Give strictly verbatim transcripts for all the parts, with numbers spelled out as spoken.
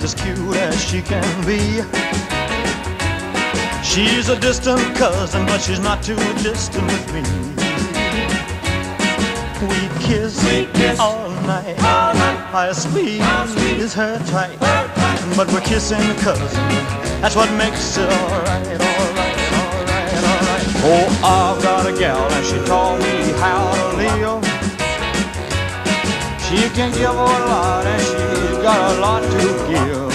she's as cute as she can be. She's a distant cousin, but she's not too distant with me. We kiss, we kiss all night, all night. I squeeze her tight, but we're kissing cousins. That's what makes it alright, alright, alright, alright. Oh, I've got a gal and she taught me how to live. She can give a lot and she's got a lot to give.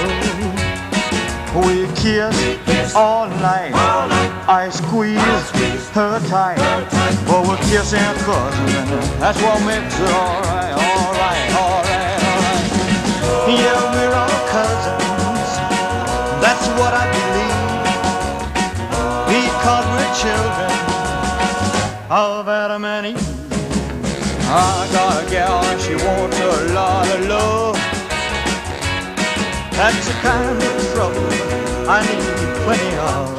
We kiss all night, I squeeze her tight, but we're kissing cousins and that's what makes it alright, alright, alright, alright. Yeah, we're all cousins, that's what I believe, because we're children of Adam and Eve. I got a gal and she wants a lot of love. That's the kind of trouble I need plenty of.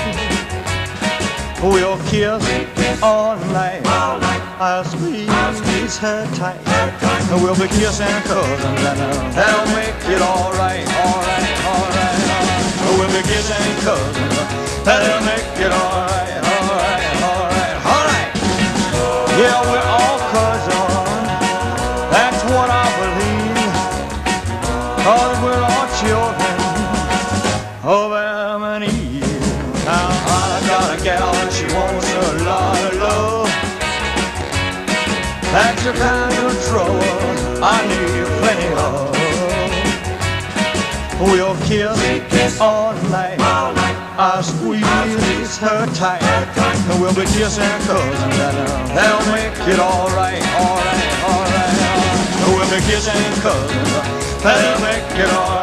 We'll kiss all night, I'll squeeze her tight, and we'll be kissing cousins and that'll make it alright, alright, alright, alright. We'll be kissing cousins, that'll make it alright, alright, alright, alright. Yeah, we're all cousins, that's what I believe, 'cause we're all children of Adam and Eve. Now I got a gal and she wants a lot of love. That's the kind of trouble I need plenty of. We'll kiss all night, I squeeze her tight, and we'll be kissing cousins and that'll make it alright, alright, alright, alright. We'll be kissing cousins, that'll make it alright.